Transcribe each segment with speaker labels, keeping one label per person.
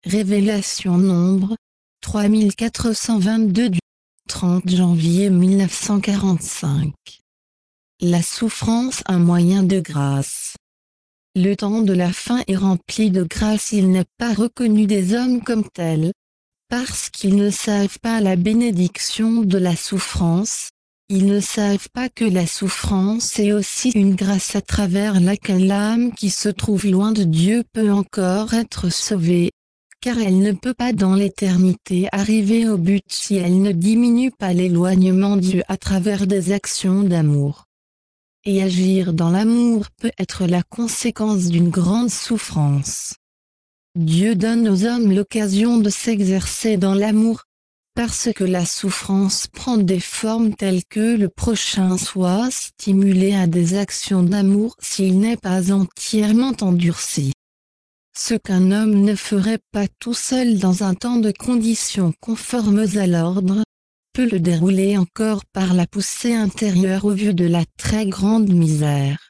Speaker 1: Révélation Nombre 3422 du 30 janvier 1945. La souffrance, un moyen de grâce. Le temps de la fin est rempli de grâce. Il n'est pas reconnu des hommes comme tels, parce qu'ils ne savent pas la bénédiction de la souffrance. Ils ne savent pas que la souffrance est aussi une grâce à travers laquelle l'âme qui se trouve loin de Dieu peut encore être sauvée, car elle ne peut pas dans l'éternité arriver au but si elle ne diminue pas l'éloignement de Dieu à travers des actions d'amour. Et agir dans l'amour peut être la conséquence d'une grande souffrance. Dieu donne aux hommes l'occasion de s'exercer dans l'amour, parce que la souffrance prend des formes telles que le prochain soit stimulé à des actions d'amour s'il n'est pas entièrement endurci. Ce qu'un homme ne ferait pas tout seul dans un temps de conditions conformes à l'ordre, peut le dérouler encore par la poussée intérieure au vu de la très grande misère.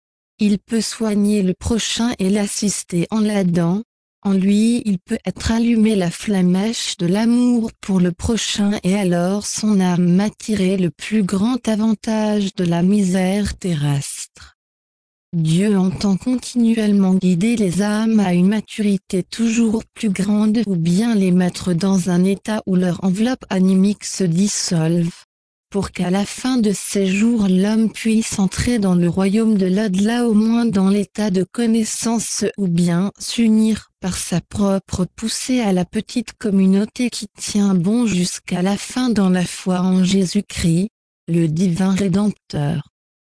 Speaker 1: Il peut soigner le prochain et l'assister en l'aidant. En lui il peut être allumé la flammèche de l'amour pour le prochain et alors son âme va tirer le plus grand avantage de la misère terrestre. Dieu entend continuellement guider les âmes à une maturité toujours plus grande ou bien les mettre dans un état où leur enveloppe animique se dissolve, pour qu'à la fin de ces jours l'homme puisse entrer dans le royaume de l'au-delà au moins dans l'état de connaissance ou bien s'unir par sa propre poussée à la petite communauté qui tient bon jusqu'à la fin dans la foi en Jésus-Christ, le divin Rédempteur.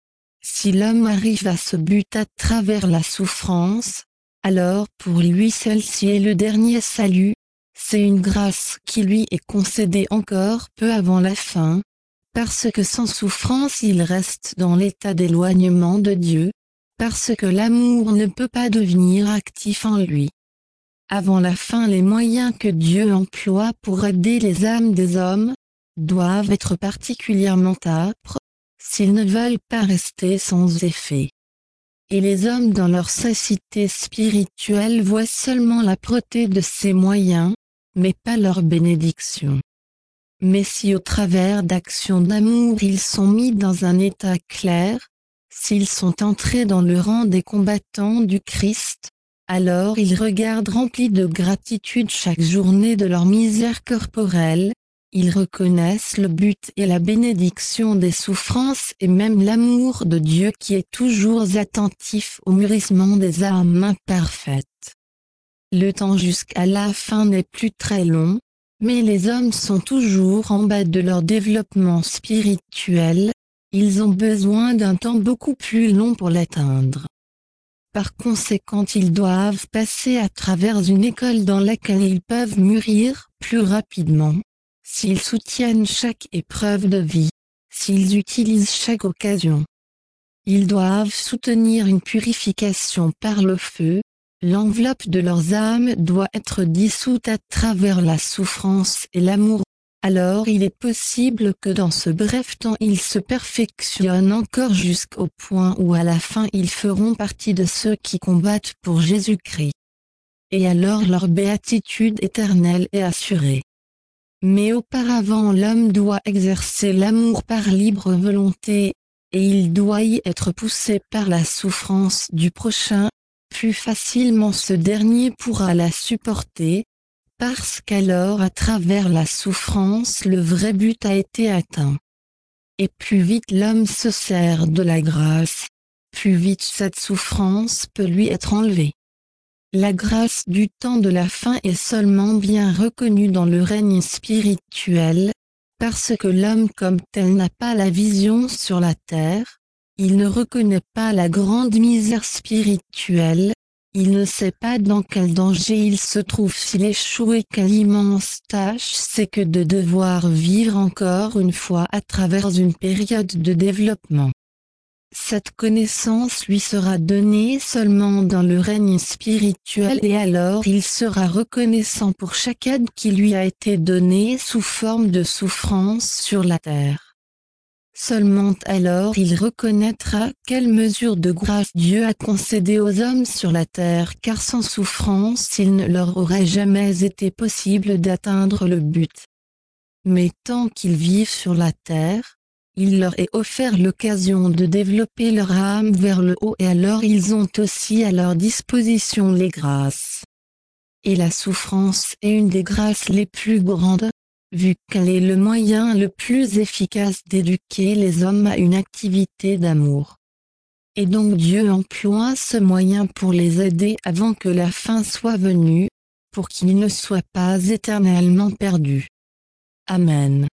Speaker 1: Si l'homme arrive à ce but à travers la souffrance, alors pour lui celle-ci est le dernier salut, c'est une grâce qui lui est concédée encore peu avant la fin, parce que sans souffrance il reste dans l'état d'éloignement de Dieu, parce que l'amour ne peut pas devenir actif en lui. Avant la fin les moyens que Dieu emploie pour aider les âmes des hommes, doivent être particulièrement âpres, s'ils ne veulent pas rester sans effet. Et les hommes dans leur cécité spirituelle voient seulement l'âpreté de ces moyens, mais pas leur bénédiction. Mais si au travers d'actions d'amour ils sont mis dans un état clair, s'ils sont entrés dans le rang des combattants du Christ, alors ils regardent remplis de gratitude chaque journée de leur misère corporelle, ils reconnaissent le but et la bénédiction des souffrances et même l'amour de Dieu qui est toujours attentif au mûrissement des âmes imparfaites. Le temps jusqu'à la fin n'est plus très long, mais les hommes sont toujours en bas de leur développement spirituel, ils ont besoin d'un temps beaucoup plus long pour l'atteindre. Par conséquent ils doivent passer à travers une école dans laquelle ils peuvent mûrir plus rapidement. S'ils soutiennent chaque épreuve de vie, s'ils utilisent chaque occasion. Ils doivent soutenir une purification par le feu, l'enveloppe de leurs âmes doit être dissoute à travers la souffrance et l'amour. Alors il est possible que dans ce bref temps ils se perfectionnent encore jusqu'au point où à la fin ils feront partie de ceux qui combattent pour Jésus-Christ. Et alors leur béatitude éternelle est assurée. Mais auparavant l'homme doit exercer l'amour par libre volonté, et il doit y être poussé par la souffrance du prochain, plus facilement ce dernier pourra la supporter, parce qu'alors à travers la souffrance le vrai but a été atteint. Et plus vite l'homme se sert de la grâce, plus vite cette souffrance peut lui être enlevée. La grâce du temps de la fin est seulement bien reconnue dans le règne spirituel, parce que l'homme comme tel n'a pas la vision sur la terre, il ne reconnaît pas la grande misère spirituelle, il ne sait pas dans quel danger il se trouve s'il échoue et quelle immense tâche c'est que de devoir vivre encore une fois à travers une période de développement. Cette connaissance lui sera donnée seulement dans le règne spirituel et alors il sera reconnaissant pour chaque aide qui lui a été donnée sous forme de souffrance sur la terre. Seulement alors il reconnaîtra quelle mesure de grâce Dieu a concédée aux hommes sur la terre, car sans souffrance il ne leur aurait jamais été possible d'atteindre le but. Mais tant qu'ils vivent sur la terre, il leur est offert l'occasion de développer leur âme vers le haut, et alors ils ont aussi à leur disposition les grâces. Et la souffrance est une des grâces les plus grandes, vu qu'elle est le moyen le plus efficace d'éduquer les hommes à une activité d'amour. Et donc Dieu emploie ce moyen pour les aider avant que la fin soit venue, pour qu'ils ne soient pas éternellement perdus. Amen.